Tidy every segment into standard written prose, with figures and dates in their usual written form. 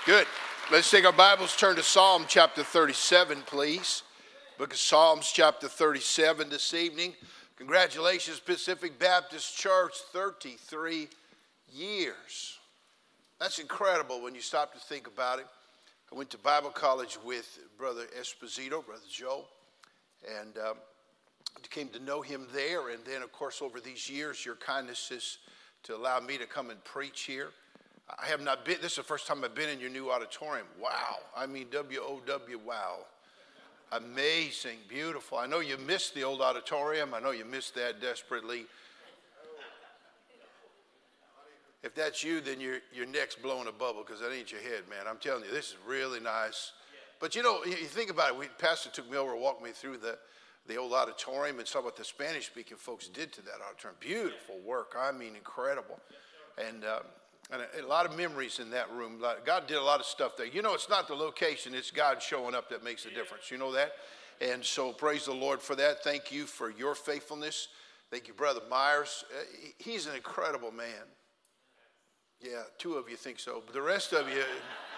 Good. Let's take our Bibles, turn to Psalm chapter 37, please. Book of Psalms chapter 37 this evening. Congratulations, Pacific Baptist Church, 33 years. That's incredible when you stop to think about it. I went to Bible college with Brother Esposito, Brother Joe, and came to know him there. And then, of course, over these years, your kindness is to allow me to come and preach here. I have not been, this is the first time I've been in your new auditorium. Wow. I mean, W-O-W, wow. Amazing, beautiful. I know you missed the old auditorium. I know you missed that desperately. If that's you, then your neck's blowing a bubble because that ain't your head, man. I'm telling you, this is really nice. But you know, you think about it. Pastor took me over and walked me through the old auditorium and saw what the Spanish-speaking folks did to that auditorium. Beautiful work. I mean, incredible. And a lot of memories in that room. God did a lot of stuff there. You know, it's not the location, it's God showing up that makes a difference. You know that? And so praise the Lord for that. Thank you for your faithfulness. Thank you, Brother Myers. He's an incredible man. Yeah, two of you think so. But the rest of you,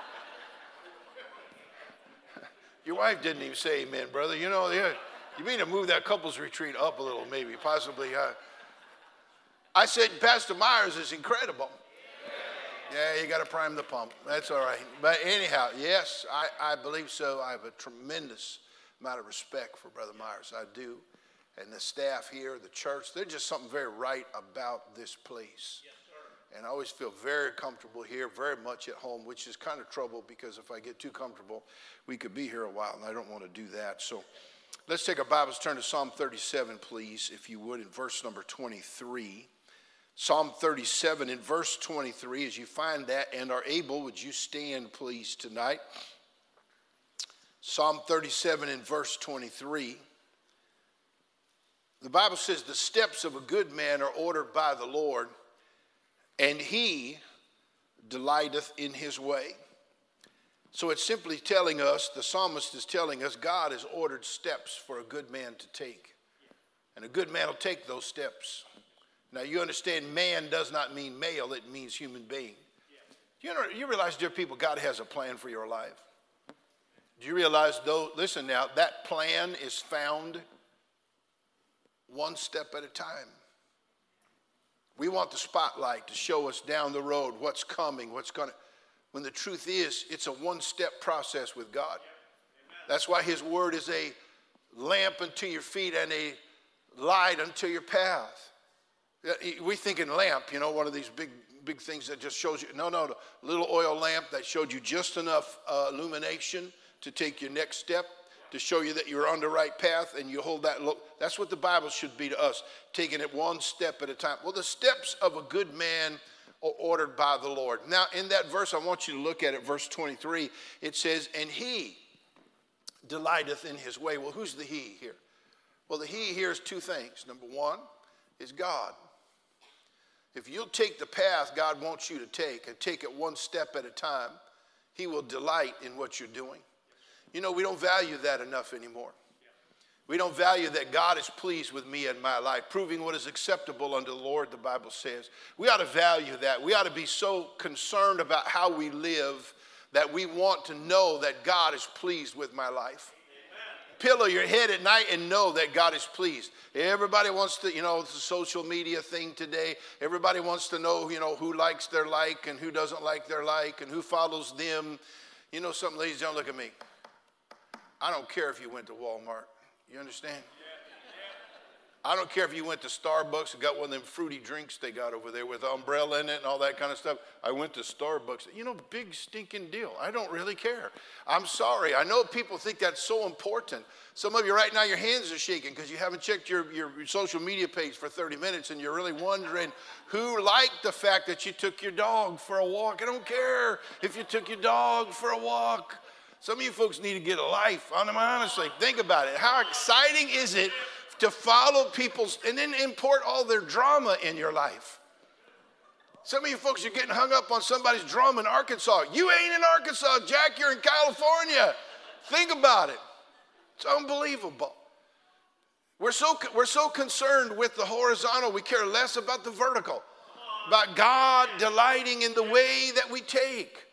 your wife didn't even say amen, brother. You know, you mean to move that couples retreat up a little, maybe, possibly. I said Pastor Myers is incredible. Yeah, you got to prime the pump. That's all right. But anyhow, yes, I believe so. I have a tremendous amount of respect for Brother Myers. I do. And the staff here, the church, there's just something very right about this place. Yes, sir. And I always feel very comfortable here, very much at home, which is kind of trouble because if I get too comfortable, we could be here a while, and I don't want to do that. So let's take our Bibles, turn to Psalm 37, please, if you would, in verse number 23. Psalm 37 in verse 23, as you find that and are able, would you stand, please, tonight? Psalm 37 in verse 23. The Bible says, the steps of a good man are ordered by the Lord, and he delighteth in his way. So it's simply telling us, the psalmist is telling us, God has ordered steps for a good man to take. And a good man will take those steps. Now, you understand man does not mean male, it means human being. Yeah. You realize, dear people, God has a plan for your life. Do you realize, though, listen now, that plan is found one step at a time. We want the spotlight to show us down the road what's coming, what's going to, when the truth is, it's a one-step process with God. Yeah. That's why his word is a lamp unto your feet and a light unto your path. We think in lamp, you know, one of these big things that just shows you. No, the little oil lamp that showed you just enough illumination to take your next step, to show you that you're on the right path, and you hold that look. That's what the Bible should be to us, taking it one step at a time. Well, the steps of a good man are ordered by the Lord. Now, in that verse, I want you to look at it, verse 23. It says, and he delighteth in his way. Well, who's the he here? Well, the he here is two things. Number one is God. If you'll take the path God wants you to take and take it one step at a time, he will delight in what you're doing. You know, we don't value that enough anymore. We don't value that God is pleased with me and my life, proving what is acceptable unto the Lord, the Bible says. We ought to value that. We ought to be so concerned about how we live that we want to know that God is pleased with my life. Pillow your head at night and know that God is pleased. Everybody wants to, you know, it's a social media thing today. Everybody wants to know, you know, who likes their like and who doesn't like their like and who follows them. You know something, ladies, don't look at me. I don't care if you went to Walmart. You understand? I don't care if you went to Starbucks and got one of them fruity drinks they got over there with an umbrella in it and all that kind of stuff. I went to Starbucks. You know, big stinking deal. I don't really care. I'm sorry. I know people think that's so important. Some of you right now, your hands are shaking because you haven't checked your social media page for 30 minutes and you're really wondering who liked the fact that you took your dog for a walk. I don't care if you took your dog for a walk. Some of you folks need to get a life. Honestly, think about it. How exciting is it to follow people's, and then import all their drama in your life. Some of you folks are getting hung up on somebody's drama in Arkansas. You ain't in Arkansas, Jack, you're in California. Think about it. It's unbelievable. We're so concerned with the horizontal, we care less about the vertical. About God delighting in the way that we take.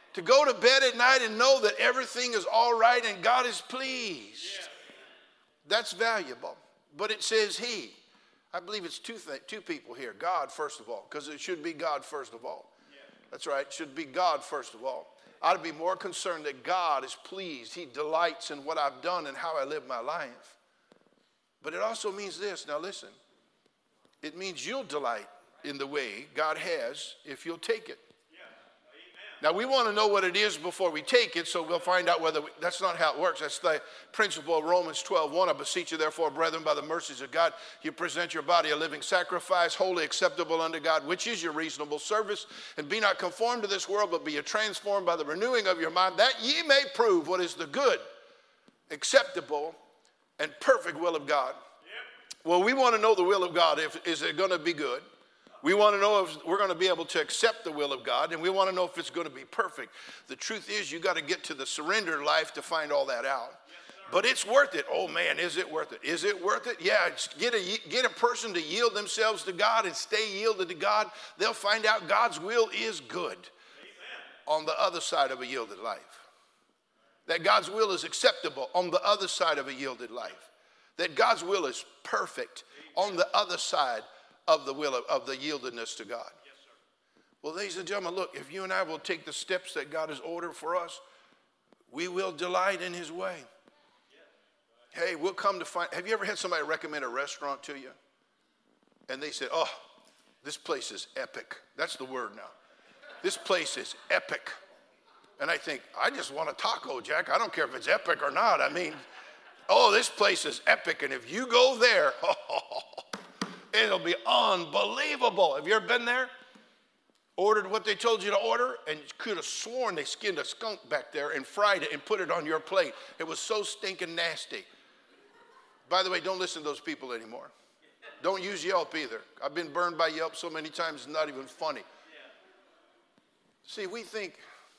To go to bed at night and know that everything is all right and God is pleased. That's valuable. But it says he. I believe it's two people here. God, first of all, because it should be God first of all. That's right. It should be God first of all. I ought to be more concerned that God is pleased. He delights in what I've done and how I live my life. But it also means this. Now listen. It means you'll delight in the way God has if you'll take it. Now, we want to know what it is before we take it, so we'll find out whether that's not how it works. That's the principle of Romans 12:1. I beseech you, therefore, brethren, by the mercies of God, you present your body a living sacrifice, wholly acceptable unto God, which is your reasonable service. And be not conformed to this world, but be ye transformed by the renewing of your mind, that ye may prove what is the good, acceptable, and perfect will of God. Well, we want to know the will of God. Is it going to be good? We want to know if we're going to be able to accept the will of God, and we want to know if it's going to be perfect. The truth is, you got to get to the surrender life to find all that out. But it's worth it. Oh man, is it worth it? Is it worth it? Yeah, get a person to yield themselves to God and stay yielded to God. They'll find out God's will is good. On the other side of a yielded life. That God's will is acceptable on the other side of a yielded life. That God's will is perfect on the other side of the will of the yieldedness to God. Yes, sir. Well, ladies and gentlemen, look, if you and I will take the steps that God has ordered for us, we will delight in his way. Yes. Hey, we'll come to find, have you ever had somebody recommend a restaurant to you? And they said, oh, this place is epic. That's the word now. This place is epic. And I think, I just want a taco, Jack. I don't care if it's epic or not. I mean, oh, this place is epic. And if you go there, it'll be unbelievable. Have you ever been there? Ordered what they told you to order, and you could have sworn they skinned a skunk back there and fried it and put it on your plate. It was so stinking nasty. By the way, don't listen to those people anymore. Don't use Yelp either. I've been burned by Yelp so many times, it's not even funny. See, we think,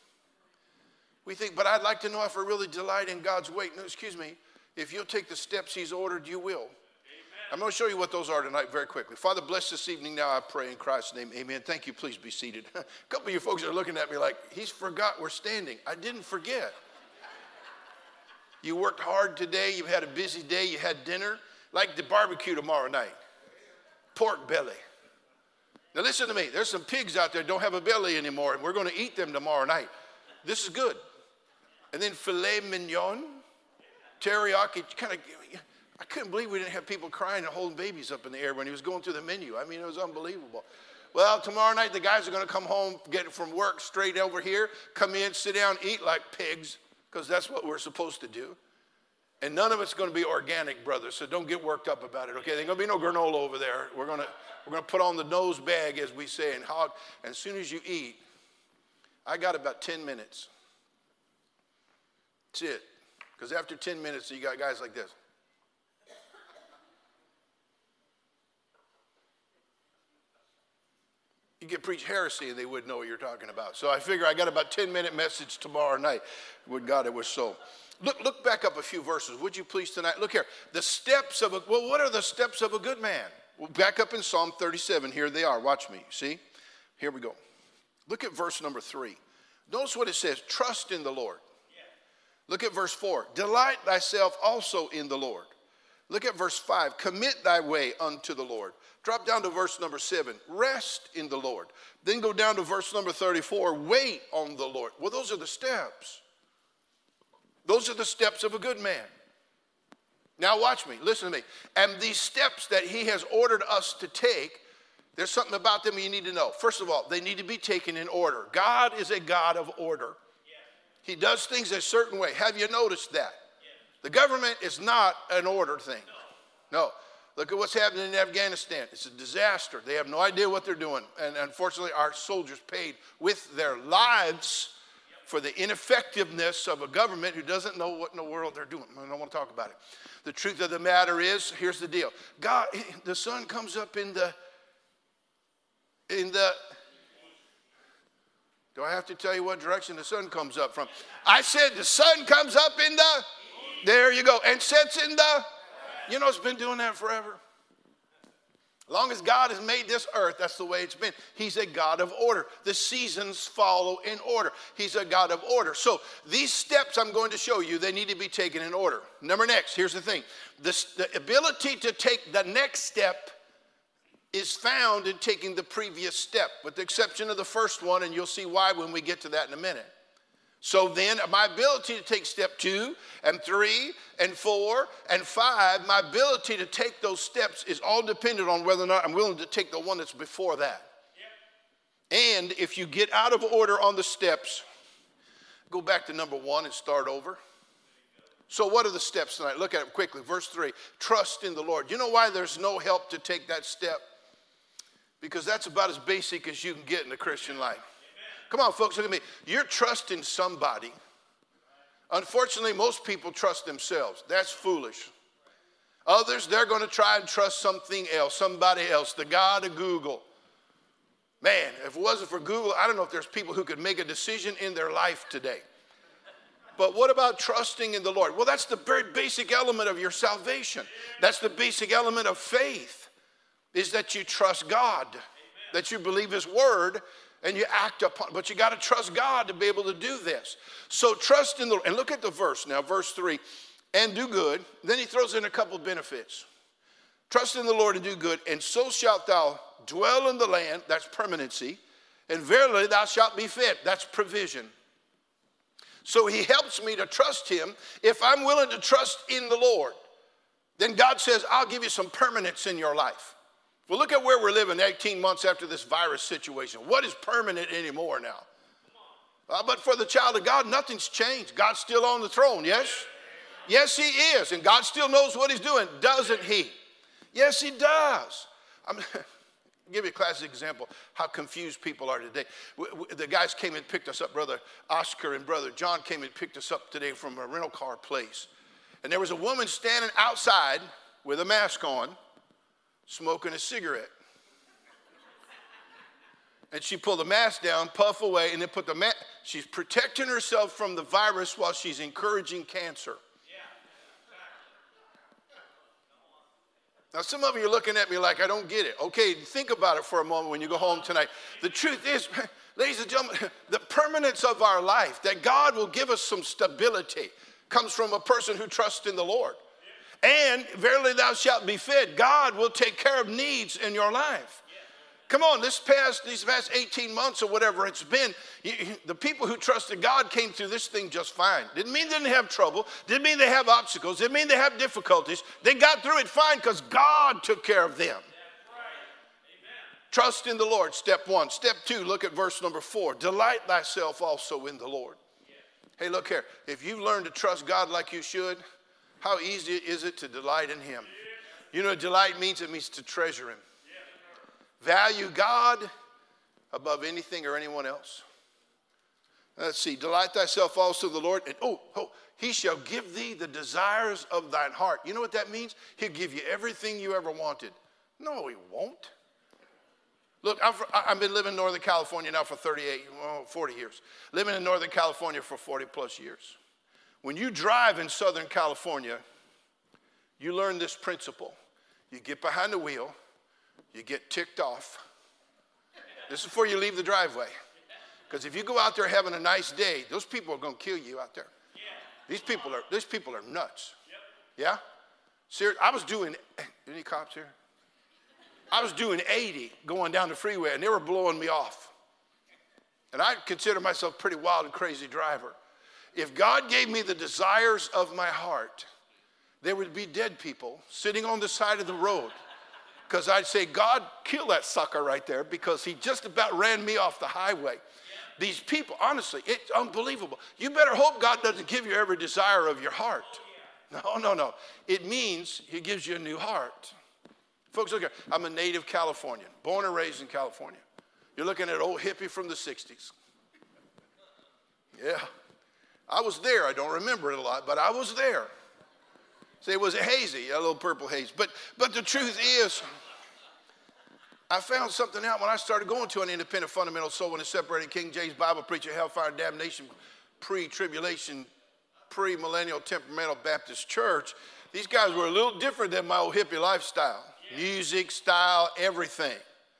but I'd like to know if I really delight in God's way. No, excuse me. If you'll take the steps he's ordered, you will. I'm going to show you what those are tonight very quickly. Father, bless this evening now, I pray in Christ's name. Amen. Thank you. Please be seated. A couple of you folks are looking at me like, he's forgot we're standing. I didn't forget. You worked hard today. You've had a busy day. You had dinner. Like the barbecue tomorrow night. Pork belly. Now listen to me. There's some pigs out there that don't have a belly anymore, and we're going to eat them tomorrow night. This is good. And then filet mignon, teriyaki, kind of... I couldn't believe we didn't have people crying and holding babies up in the air when he was going through the menu. I mean, it was unbelievable. Well, tomorrow night, the guys are going to come home, get it from work straight over here, come in, sit down, eat like pigs, because that's what we're supposed to do. And none of it's going to be organic, brothers, so don't get worked up about it, okay? There's going to be no granola over there. We're going to put on the nose bag, as we say, and hog. And as soon as you eat, I got about 10 minutes. That's it. Because after 10 minutes, you got guys like this. You could preach heresy and they wouldn't know what you're talking about. So I figure I got about 10-minute message tomorrow night. Would God it was so. Look back up a few verses, would you please tonight? Look here. The steps of what are the steps of a good man? Well, back up in Psalm 37. Here they are. Watch me. See? Here we go. Look at verse number 3. Notice what it says. Trust in the Lord. Look at verse 4. Delight thyself also in the Lord. Look at verse 5. Commit thy way unto the Lord. Drop down to verse number 7. Rest in the Lord. Then go down to verse number 34. Wait on the Lord. Well, those are the steps. Those are the steps of a good man. Now watch me. Listen to me. And these steps that he has ordered us to take, there's something about them you need to know. First of all, they need to be taken in order. God is a God of order. He does things a certain way. Have you noticed that? The government is not an order thing. No. Look at what's happening in Afghanistan. It's a disaster. They have no idea what they're doing. And unfortunately, our soldiers paid with their lives for the ineffectiveness of a government who doesn't know what in the world they're doing. I don't want to talk about it. The truth of the matter is, here's the deal. God, the sun comes up in the, do I have to tell you what direction the sun comes up from? I said the sun comes up in the, there you go, and sets in the, you know, it's been doing that forever. As long as God has made this earth, that's the way it's been. He's a God of order. The seasons follow in order. He's a God of order. So these steps I'm going to show you, they need to be taken in order. Next, here's the thing. The ability to take the next step is found in taking the previous step, with the exception of the first one, and you'll see why when we get to that in a minute. So then my ability to take step 2 and 3 and 4 and 5, my ability to take those steps is all dependent on whether or not I'm willing to take the one that's before that. Yep. And if you get out of order on the steps, go back to number 1 and start over. So what are the steps tonight? Look at it quickly. Verse 3, trust in the Lord. You know why there's no help to take that step? Because that's about as basic as you can get in the Christian life. Come on, folks, look at me. You're trusting somebody. Unfortunately, most people trust themselves. That's foolish. Others, they're going to try and trust something else, somebody else, the God of Google. Man, if it wasn't for Google, I don't know if there's people who could make a decision in their life today. But what about trusting in the Lord? Well, that's the very basic element of your salvation. That's the basic element of faith, is that you trust God, that you believe his word, and you act upon it. But you got to trust God to be able to do this. So trust in the Lord. And look at the verse now, verse 3. And do good. Then he throws in a couple of benefits. Trust in the Lord and do good, and so shalt thou dwell in the land. That's permanency. And verily thou shalt be fed. That's provision. So he helps me to trust him. If I'm willing to trust in the Lord, then God says, I'll give you some permanence in your life. Well, look at where we're living 18 months after this virus situation. What is permanent anymore now? But for the child of God, nothing's changed. God's still on the throne, yes? Yes, he is. And God still knows what he's doing, doesn't he? Yes, he does. I'm give you a classic example how confused people are today. The guys came and picked us up. Brother Oscar and Brother John came and picked us up today from a rental car place. And there was a woman standing outside with a mask on, smoking a cigarette. And she pulled the mask down, puff away, and then put the mask. She's protecting herself from the virus while she's encouraging cancer. Now, some of you are looking at me like I don't get it. Okay, think about it for a moment when you go home tonight. The truth is, ladies and gentlemen, the permanence of our life, that God will give us some stability, comes from a person who trusts in the Lord. And verily thou shalt be fed. God will take care of needs in your life. Come on, these past 18 months or whatever it's been, the people who trusted God came through this thing just fine. Didn't mean they didn't have trouble. Didn't mean they have obstacles. Didn't mean they have difficulties. They got through it fine because God took care of them. Right. Trust in the Lord, step 1. Step 2, look at verse number 4. Delight thyself also in the Lord. Yeah. Hey, look here. If you've learned to trust God like you should, how easy is it to delight in him? You know what delight means? It means to treasure him. Value God above anything or anyone else. Let's see. Delight thyself also in the Lord. And he shall give thee the desires of thine heart. You know what that means? He'll give you everything you ever wanted. No, he won't. Look, I've been living in Northern California now for 40 years. Living in Northern California for 40 plus years. When you drive in Southern California, you learn this principle. You get behind the wheel. You get ticked off. This is before you leave the driveway. Because if you go out there having a nice day, those people are going to kill you out there. These people are nuts. Yeah? Seriously, I was doing, any cops here? I was doing 80 going down the freeway, and they were blowing me off. And I consider myself a pretty wild and crazy driver. If God gave me the desires of my heart, there would be dead people sitting on the side of the road. Because I'd say, God, kill that sucker right there because he just about ran me off the highway. These people, honestly, it's unbelievable. You better hope God doesn't give you every desire of your heart. No. It means he gives you a new heart. Folks, look here. I'm a native Californian, born and raised in California. You're looking at an old hippie from the 60s. Yeah. I was there. I don't remember it a lot, but I was there. Say, was it hazy? A little purple haze. But the truth is, I found something out when I started going to an independent fundamental soul and a separated King James Bible preacher, hellfire, damnation, pre-tribulation, pre-millennial temperamental Baptist church. These guys were a little different than my old hippie lifestyle. Yeah. Music, style, everything.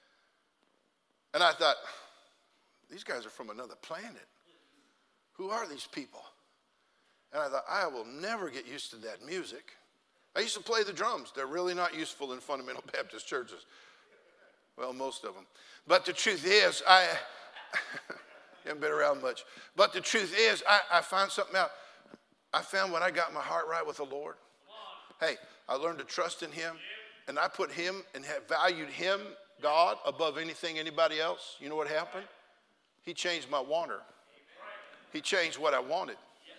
And I thought, these guys are from another planet. Who are these people? And I thought, I will never get used to that music. I used to play the drums. They're really not useful in fundamental Baptist churches. Well, most of them. But the truth is, I haven't been around much. But the truth is, I found something out. I found when I got my heart right with the Lord, hey, I learned to trust in him. And I put him and have valued him, God, above anything, anybody else. You know what happened? He changed my wanter. He changed what I wanted.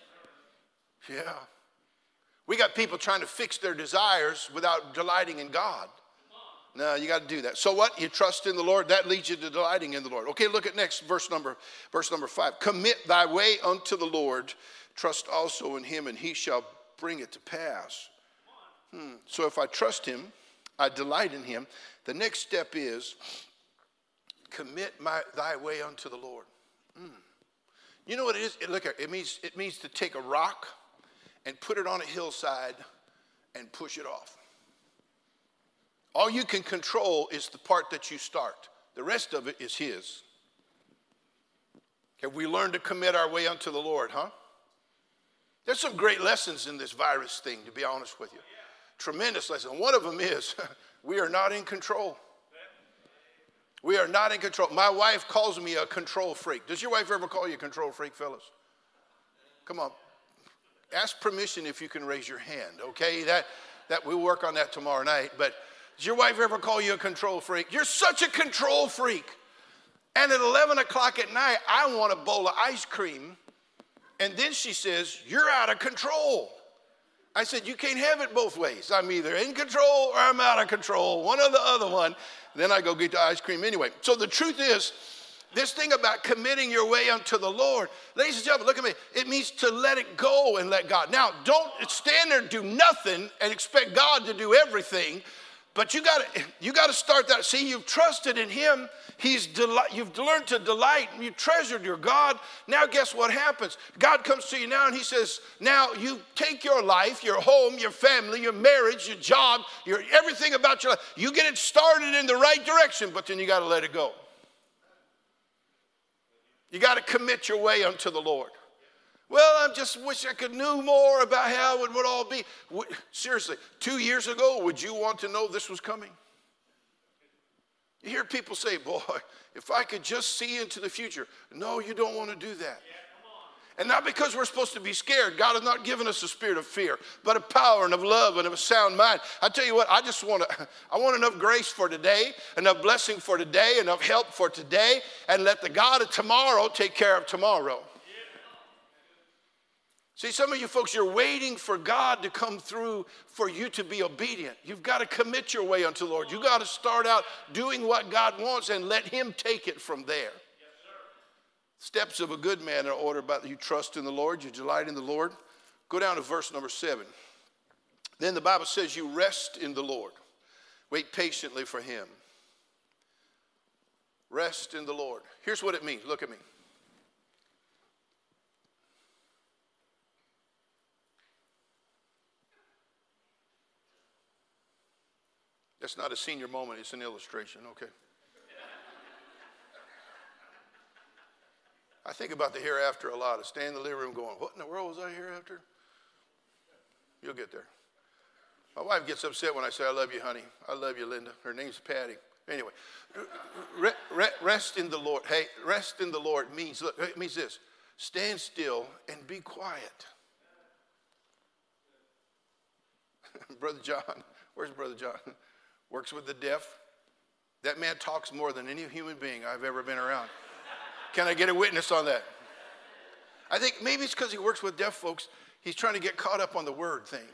Yeah. We got people trying to fix their desires without delighting in God. No, you got to do that. So what? You trust in the Lord. That leads you to delighting in the Lord. Okay, look at next verse number 5. Commit thy way unto the Lord. Trust also in him, and he shall bring it to pass. So if I trust him, I delight in him. The next step is commit thy way unto the Lord. You know what it is? Look, it means to take a rock and put it on a hillside and push it off. All you can control is the part that you start. The rest of it is his. Have we learned to commit our way unto the Lord, huh? There's some great lessons in this virus thing, to be honest with you. Tremendous lesson. One of them is we are not in control. We are not in control. My wife calls me a control freak. Does your wife ever call you a control freak, fellas? Come on. Ask permission if you can raise your hand, okay? That we'll work on that tomorrow night. But does your wife ever call you a control freak? You're such a control freak. And at 11 o'clock at night, I want a bowl of ice cream. And then she says, you're out of control. I said, you can't have it both ways. I'm either in control or I'm out of control, one or the other one. Then I go get the ice cream anyway. So the truth is, this thing about committing your way unto the Lord, ladies and gentlemen, look at me. It means to let it go and let God. Now, don't stand there and do nothing and expect God to do everything. But you got to start that. See, you've trusted in him. You've learned to delight. You've treasured your God. Now guess what happens? God comes to you now and he says, now you take your life, your home, your family, your marriage, your job, everything about your life. You get it started in the right direction, but then you got to let it go. You got to commit your way unto the Lord. Well, I just wish I could know more about how it would all be. Seriously, 2 years ago, would you want to know this was coming? You hear people say, boy, if I could just see into the future. No, you don't want to do that. And not because we're supposed to be scared. God has not given us a spirit of fear, but of power and of love and of a sound mind. I tell you what, I want enough grace for today, enough blessing for today, enough help for today, and let the God of tomorrow take care of tomorrow. See, some of you folks, you're waiting for God to come through for you to be obedient. You've got to commit your way unto the Lord. You've got to start out doing what God wants and let him take it from there. Steps of a good man are ordered by you trust in the Lord, you delight in the Lord. Go down to verse number 7. Then the Bible says you rest in the Lord. Wait patiently for him. Rest in the Lord. Here's what it means. Look at me. That's not a senior moment, it's an illustration, okay? I think about the hereafter a lot. I stand in the living room going, what in the world was I hereafter? You'll get there. My wife gets upset when I say, I love you, honey. I love you, Linda. Her name's Patty. Anyway, rest in the Lord. Hey, rest in the Lord means, look, it means this. Stand still and be quiet. Brother John, where's Brother John? Works with the deaf. That man talks more than any human being I've ever been around. Can I get a witness on that? I think maybe it's because he works with deaf folks. He's trying to get caught up on the word thing.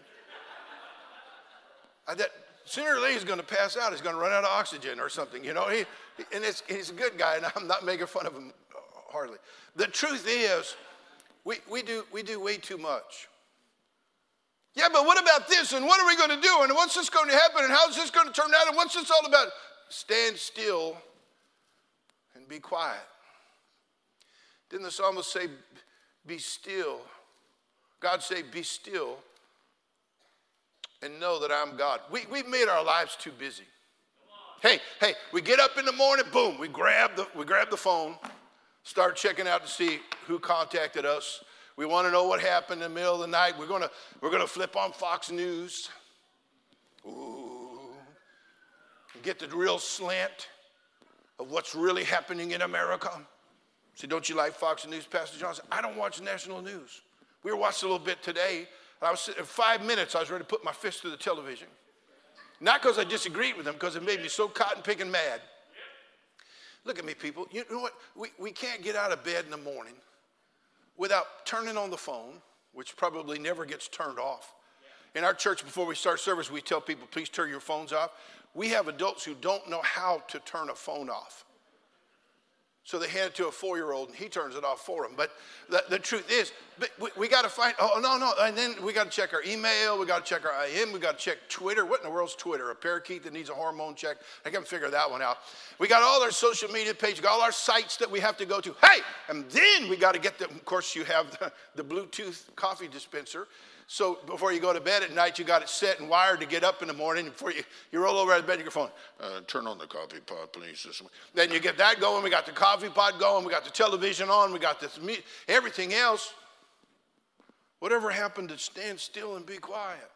That sooner or later he's going to pass out. He's going to run out of oxygen or something, you know. He's a good guy, and I'm not making fun of him hardly. The truth is, we do way too much. Yeah, but what about this? And what are we going to do? And what's this going to happen? And how's this going to turn out? And what's this all about? Stand still and be quiet. Didn't the psalmist say, be still? God say, be still and know that I'm God. We've made our lives too busy. Hey, we get up in the morning, boom, we grab the phone, start checking out to see who contacted us. We want to know what happened in the middle of the night. We're gonna flip on Fox News. Ooh. Get the real slant of what's really happening in America. See, don't you like Fox News, Pastor Johnson? I don't watch national news. We were watching a little bit today. I was in 5 minutes, I was ready to put my fist through the television. Not because I disagreed with them, because it made me so cotton picking mad. Look at me, people. You know what? We can't get out of bed in the morning without turning on the phone, which probably never gets turned off. In our church, before we start service, we tell people, please turn your phones off. We have adults who don't know how to turn a phone off. So they hand it to a 4-year-old, and he turns it off for them. But the truth is, we got to find, no. And then we got to check our email. We got to check our IM. We got to check Twitter. What in the world's Twitter? A parakeet that needs a hormone check? I can't figure that one out. We got all our social media pages, got all our sites that we have to go to. Hey, and then we got to get them. Of course, you have the Bluetooth coffee dispenser. So before you go to bed at night, you got it set and wired to get up in the morning. Before you roll over out of bed, your phone, turn on the coffee pot, please. Then you get that going. We got the coffee pot going. We got the television on. We got this everything else. Whatever happened to stand still and be quiet?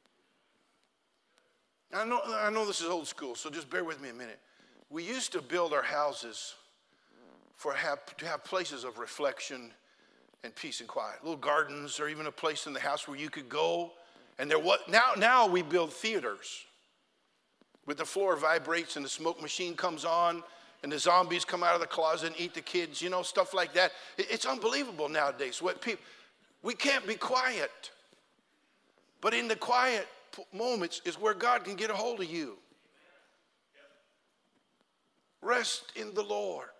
I know this is old school, so just bear with me a minute. We used to build our houses to have places of reflection and peace and quiet, little gardens, or even a place in the house where you could go. And now we build theaters where the floor vibrates and the smoke machine comes on and the zombies come out of the closet and eat the kids, stuff like that. It's unbelievable nowadays. We can't be quiet, but in the quiet moments is where God can get a hold of you. Rest in the Lord.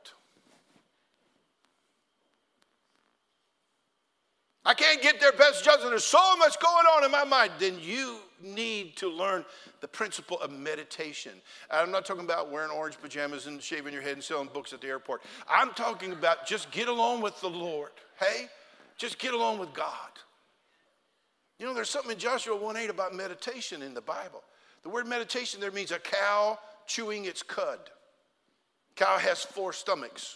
I can't get there, Pastor Johnson. There's so much going on in my mind. Then you need to learn the principle of meditation. I'm not talking about wearing orange pajamas and shaving your head and selling books at the airport. I'm talking about just get alone with the Lord. Hey, just get alone with God. There's something in Joshua 1:8 about meditation in the Bible. The word meditation there means a cow chewing its cud. Cow has 4 stomachs.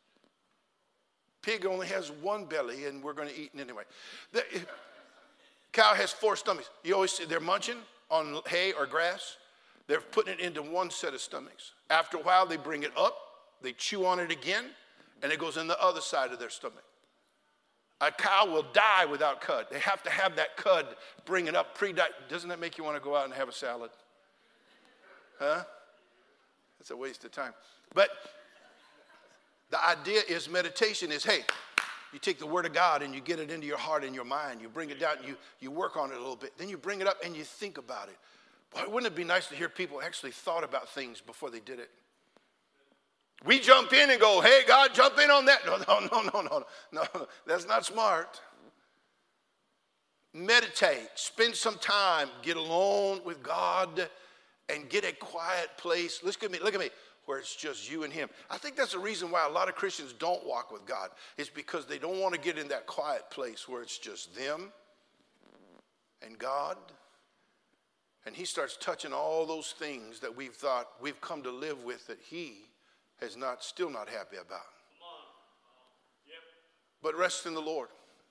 Pig only has 1 belly, and we're going to eat it anyway. The cow has 4 stomachs. You always see they're munching on hay or grass. They're putting it into 1 set of stomachs. After a while, they bring it up, they chew on it again, and it goes in the other side of their stomach. A cow will die without cud. They have to have that cud, bring it up, pre-diet. Doesn't that make you want to go out and have a salad? Huh? That's a waste of time. But the idea is meditation is, hey, you take the word of God and you get it into your heart and your mind. You bring it down, you work on it a little bit. Then you bring it up and you think about it. Boy, wouldn't it be nice to hear people actually thought about things before they did it? We jump in and go, hey, God, jump in on that. No, that's not smart. Meditate, spend some time, get alone with God and get a quiet place. Look at me. Where it's just you and him. I think that's the reason why a lot of Christians don't walk with God. It's because they don't want to get in that quiet place where it's just them and God. And he starts touching all those things that we've thought we've come to live with that he has still not happy about. But rest in the Lord.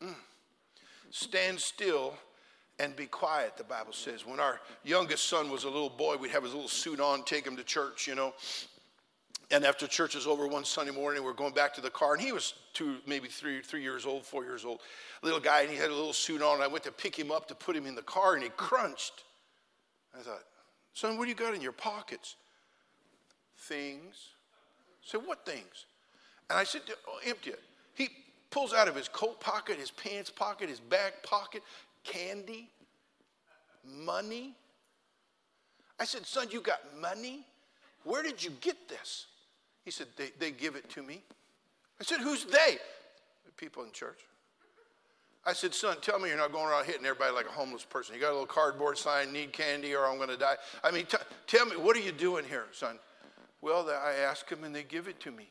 Stand still and be quiet, the Bible says. When our youngest son was a little boy, we'd have his little suit on, take him to church, And after church was over one Sunday morning, we're going back to the car, and he was 3 years old, 4 years old, little guy, and he had a little suit on. And I went to pick him up to put him in the car, and he crunched. I thought, son, what do you got in your pockets? Things. I said, what things? And I said, empty it. He pulls out of his coat pocket, his pants pocket, his back pocket, candy, money. I said, son, you got money? Where did you get this? He said, they give it to me. I said, who's they? The people in church. I said, son, tell me you're not going around hitting everybody like a homeless person. You got a little cardboard sign, need candy or I'm going to die. I mean, tell me, what are you doing here, son? Well, I ask them and they give it to me.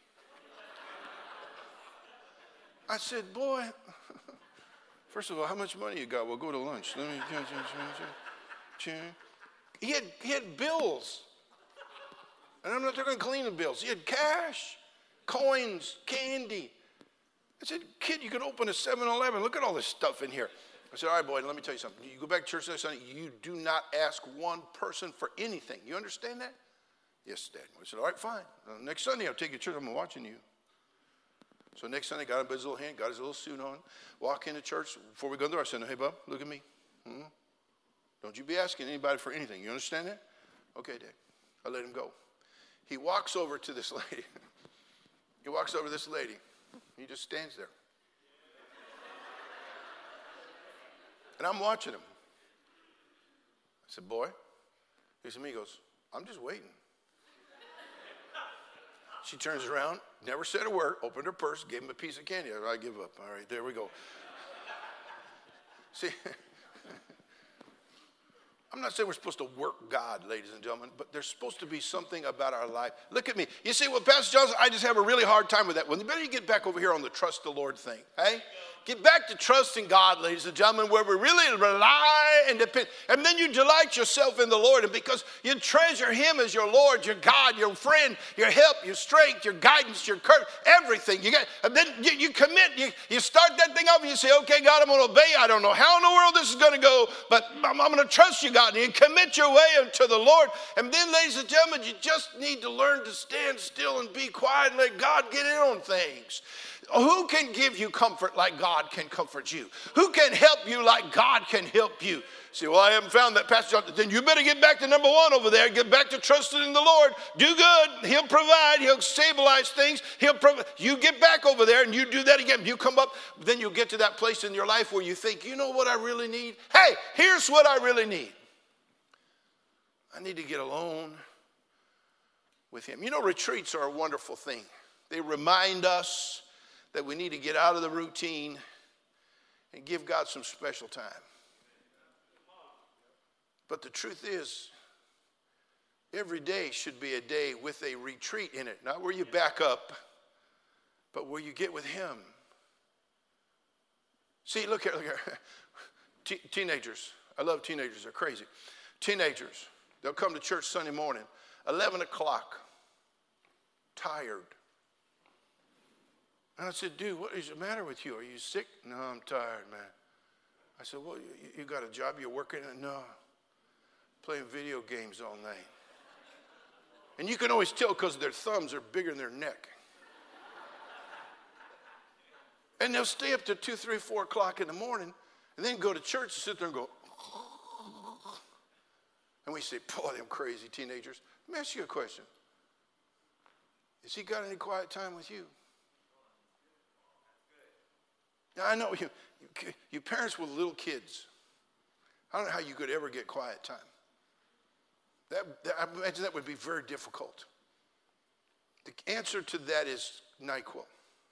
I said, boy, first of all, how much money you got? We'll go to lunch. He had bills. And I'm not talking cleaning bills. He had cash, coins, candy. I said, kid, you could open a 7-Eleven. Look at all this stuff in here. I said, all right, boy, let me tell you something. You go back to church next Sunday, you do not ask one person for anything. You understand that? Yes, Dad. I said, all right, fine. Next Sunday, I'll take you to church. I'm watching you. So next Sunday, got him his little hand, got his little suit on, walk into church. Before we go in there, I said, hey, bub, look at me. Don't you be asking anybody for anything. You understand that? Okay, Dad. I let him go. He walks over to this lady. He walks over to this lady. He just stands there. And I'm watching him. I said, boy. He said, he goes, I'm just waiting. She turns around, never said a word, opened her purse, gave him a piece of candy. I give up. All right, there we go. See, I'm not saying we're supposed to work God, ladies and gentlemen, but there's supposed to be something about our life. Look at me. You see, well, Pastor Johnson, I just have a really hard time with that. Well, you better get back over here on the trust the Lord thing, hey? Get back to trusting God, ladies and gentlemen, where we really rely and depend. And then you delight yourself in the Lord. And because you treasure him as your Lord, your God, your friend, your help, your strength, your guidance, your courage, everything. And then you commit. You start that thing up and you say, okay, God, I'm going to obey. I don't know how in the world this is going to go, but I'm going to trust you, God. And you commit your way unto the Lord. And then, ladies and gentlemen, you just need to learn to stand still and be quiet and let God get in on things. Who can give you comfort like God can comfort you? Who can help you like God can help you? Say, well, I haven't found that, Pastor John. Then you better get back to number one over there. Get back to trusting in the Lord. Do good. He'll provide. He'll stabilize things. You get back over there and you do that again. You come up, then you'll get to that place in your life where you think, you know what I really need? Hey, here's what I really need. I need to get alone with him. You know, retreats are a wonderful thing. They remind us that we need to get out of the routine and give God some special time. But the truth is, every day should be a day with a retreat in it. Not where you back up, but where you get with him. See, look here. Teenagers. I love teenagers. They're crazy. Teenagers. They'll come to church Sunday morning, 11 o'clock, tired. And I said, dude, what is the matter with you? Are you sick? No, I'm tired, man. I said, well, you got a job you're working at? No. Playing video games all night. And you can always tell because their thumbs are bigger than their neck. And they'll stay up to 2, 3, 4 o'clock in the morning and then go to church and sit there and go. And we say, boy, them crazy teenagers. Let me ask you a question. Has he got any quiet time with you? Now, I know you parents with little kids, I don't know how you could ever get quiet time. I imagine that would be very difficult. The answer to that is NyQuil.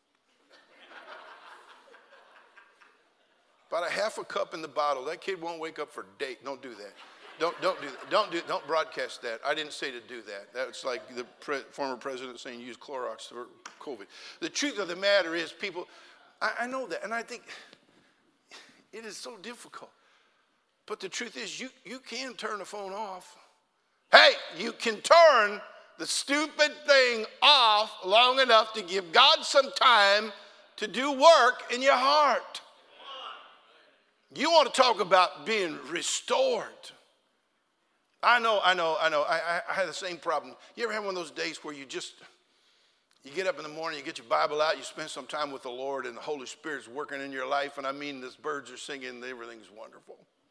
About a half a cup in the bottle. That kid won't wake up for a date. Don't do that. Don't broadcast that. I didn't say to do that. That's like the former president saying use Clorox for COVID. The truth of the matter is, people, I know that, and I think it is so difficult. But the truth is, you can turn the phone off. Hey, you can turn the stupid thing off long enough to give God some time to do work in your heart. You want to talk about being restored. I know. I had the same problem. You ever have one of those days where you get up in the morning, you get your Bible out, you spend some time with the Lord, and the Holy Spirit's working in your life, and I mean, the birds are singing, everything's wonderful.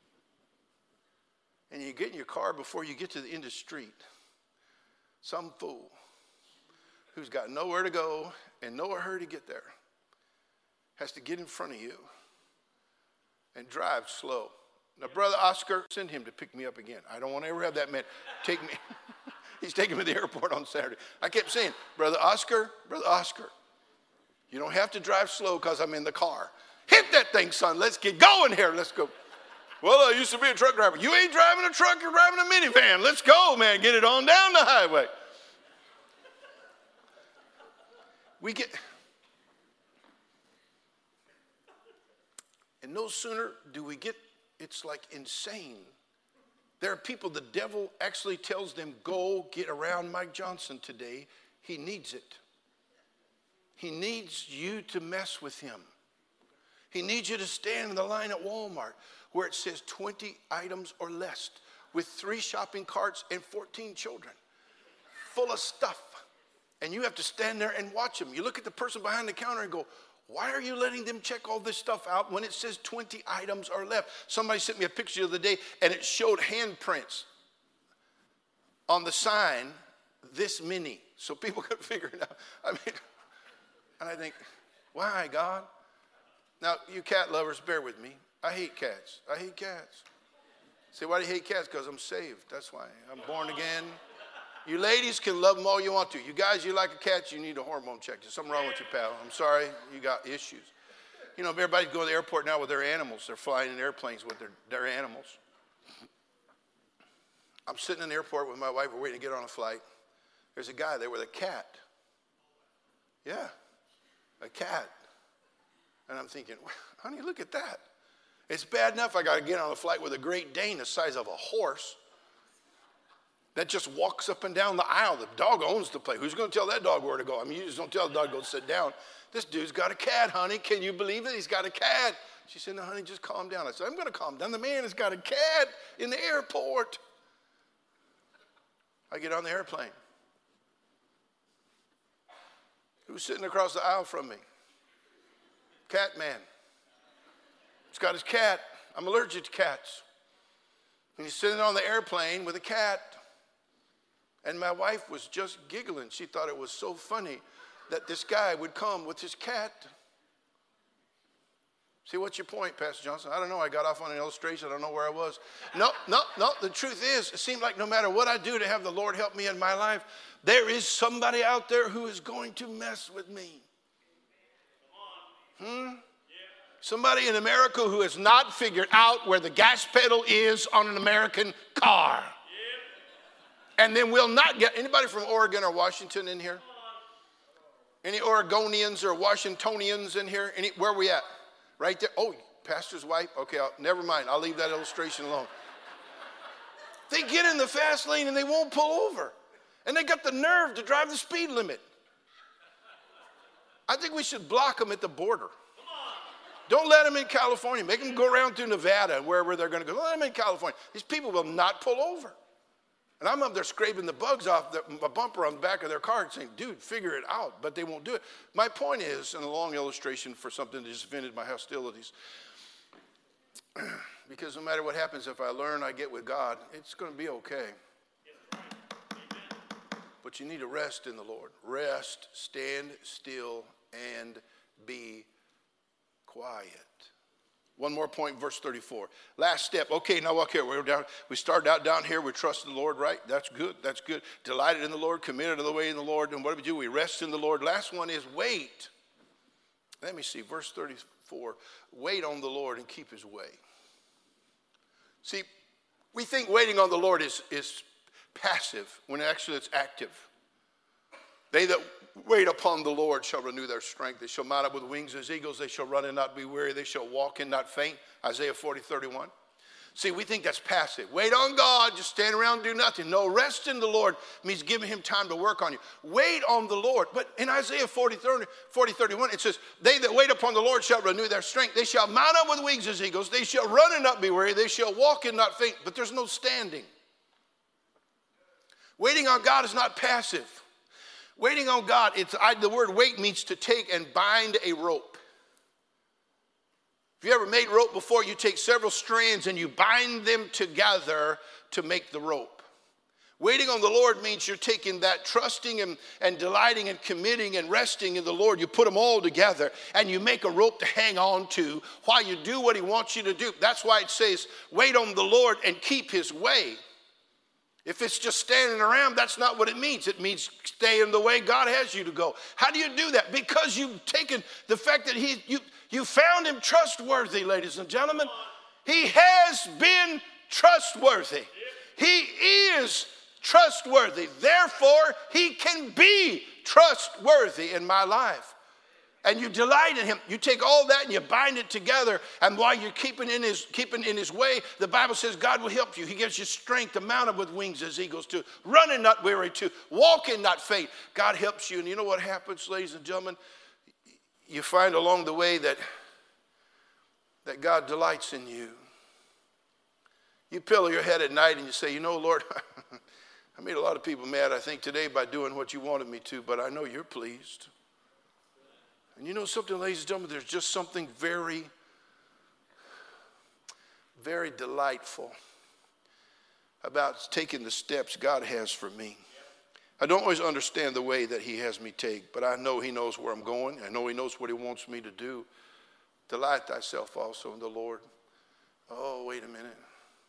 And you get in your car before you get to the end of the street. Some fool who's got nowhere to go and nowhere hurry to get there has to get in front of you and drive slow. Now, Brother Oscar, send him to pick me up again. I don't want to ever have that man take me. He's taking me to the airport on Saturday. I kept saying, Brother Oscar, you don't have to drive slow because I'm in the car. Hit that thing, son. Let's get going here. Let's go. Well, I used to be a truck driver. You ain't driving a truck, you're driving a minivan. Let's go, man. Get it on down the highway. And no sooner do we get, it's like insane There are people the devil actually tells them, go get around Mike Johnson today. He needs it. He needs you to mess with him. He needs you to stand in the line at Walmart where it says 20 items or less with 3 shopping carts and 14 children full of stuff. And you have to stand there and watch them. You look at the person behind the counter and go, why are you letting them check all this stuff out when it says 20 items are left? Somebody sent me a picture the other day and it showed handprints on the sign this many. So people could figure it out. I mean, and I think, why, God? Now, you cat lovers, bear with me. I hate cats. I hate cats. Say, why do you hate cats? Because I'm saved. That's why. I'm born again. You ladies can love them all you want to. You guys, you like a cat, you need a hormone check. There's something wrong with you, pal. I'm sorry, you got issues. You know, everybody's going to the airport now with their animals. They're flying in airplanes with their animals. I'm sitting in the airport with my wife. We're waiting to get on a flight. There's a guy there with a cat. Yeah, a cat. And I'm thinking, honey, look at that. It's bad enough I got to get on a flight with a Great Dane the size of a horse that just walks up and down the aisle. The dog owns the place. Who's going to tell that dog where to go? I mean, you just don't tell the dog to go sit down. This dude's got a cat, honey. Can you believe it? He's got a cat. She said, no, honey, just calm down. I said, I'm going to calm down. The man has got a cat in the airport. I get on the airplane. Who's sitting across the aisle from me? Cat man. He's got his cat. I'm allergic to cats. And he's sitting on the airplane with a cat. And my wife was just giggling. She thought it was so funny that this guy would come with his cat. See, what's your point, Pastor Johnson? I don't know. I got off on an illustration. I don't know where I was. No. The truth is, it seems like no matter what I do to have the Lord help me in my life, there is somebody out there who is going to mess with me. Somebody in America who has not figured out where the gas pedal is on an American car. And then we'll not get, anybody from Oregon or Washington in here? Any Oregonians or Washingtonians in here? Where are we at? Right there. Oh, pastor's wife? Okay, never mind. I'll leave that illustration alone. They get in the fast lane and they won't pull over. And they got the nerve to drive the speed limit. I think we should block them at the border. Don't let them in California. Make them go around through Nevada and wherever they're going to go. Let them in California. These people will not pull over. And I'm up there scraping the bugs off the bumper on the back of their car and saying, dude, figure it out. But they won't do it. My point is, and a long illustration for something that just vented my hostilities, because no matter what happens, if I learn, I get with God, it's going to be okay. But you need to rest in the Lord. Rest, stand still, and be quiet. One more point, verse 34. Last step. Okay, now okay, we're down. We started out down here. We trust in the Lord, right? That's good. That's good. Delighted in the Lord, committed to the way in the Lord. And what do? We rest in the Lord. Last one is wait. Let me see, verse 34. Wait on the Lord and keep his way. See, we think waiting on the Lord is passive when actually it's active. They that wait upon the Lord shall renew their strength. They shall mount up with wings as eagles. They shall run and not be weary. They shall walk and not faint. Isaiah 40:31. See, we think that's passive. Wait on God, just stand around and do nothing. No, rest in the Lord means giving him time to work on you. Wait on the Lord. But in Isaiah 40:31, it says, they that wait upon the Lord shall renew their strength. They shall mount up with wings as eagles. They shall run and not be weary. They shall walk and not faint. But there's no standing. Waiting on God is not passive. Waiting on God, the word wait means to take and bind a rope. If you ever made rope before, you take several strands and you bind them together to make the rope. Waiting on the Lord means you're taking that trusting and delighting and committing and resting in the Lord. You put them all together and you make a rope to hang on to while you do what he wants you to do. That's why it says, wait on the Lord and keep his way. If it's just standing around, that's not what it means. It means stay in the way God has you to go. How do you do that? Because you've taken the fact that you found him trustworthy, ladies and gentlemen. He has been trustworthy. He is trustworthy. Therefore, he can be trustworthy in my life. and you delight in him. You take all that and you bind it together, and while you're keeping in his way, the Bible says God will help you. He gives you strength to mount up with wings as eagles, to run and not weary, to walk and not faint. God helps you, and you know what happens, ladies and gentlemen? You find along the way that God delights in you. You pillow your head at night and you say, you know, Lord, I made a lot of people mad, I think, today by doing what you wanted me to, but I know you're pleased. And you know something, ladies and gentlemen, there's just something very, very delightful about taking the steps God has for me. I don't always understand the way that he has me take, but I know he knows where I'm going. I know he knows what he wants me to do. Delight thyself also in the Lord. Oh, wait a minute.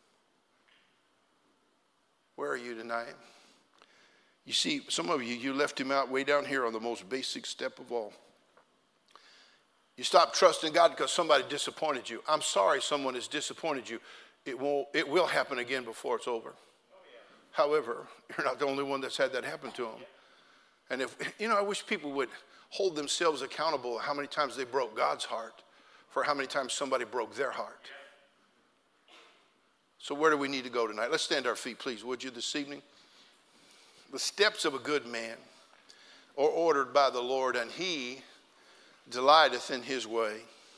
Where are you tonight? You see, some of you left him out way down here on the most basic step of all. You stopped trusting God because somebody disappointed you. I'm sorry someone has disappointed you. It will happen again before it's over. However, you're not the only one that's had that happen to them. And I wish people would hold themselves accountable how many times they broke God's heart for how many times somebody broke their heart. So where do we need to go tonight? Let's stand to our feet, please, would you, this evening? The steps of a good man are ordered by the Lord, and he delighteth in his way.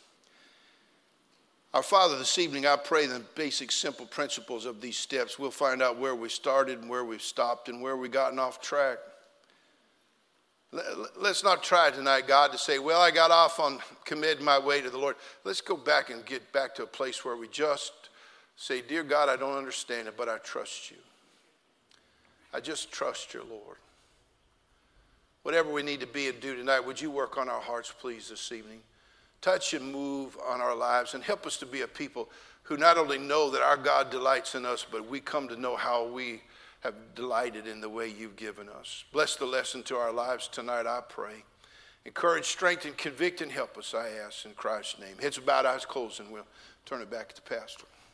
Our Father, this evening, I pray the basic, simple principles of these steps. We'll find out where we started and where we've stopped and where we've gotten off track. Let's not try tonight, God, to say, well, I got off on committing my way to the Lord. Let's go back and get back to a place where we just say, dear God, I don't understand it, but I trust you. I just trust you, Lord. Whatever we need to be and do tonight, would you work on our hearts, please, this evening? Touch and move on our lives and help us to be a people who not only know that our God delights in us, but we come to know how we have delighted in the way you've given us. Bless the lesson to our lives tonight, I pray. Encourage, strengthen, convict, and help us, I ask in Christ's name. Heads bowed, eyes closed, and we'll turn it back to the pastor.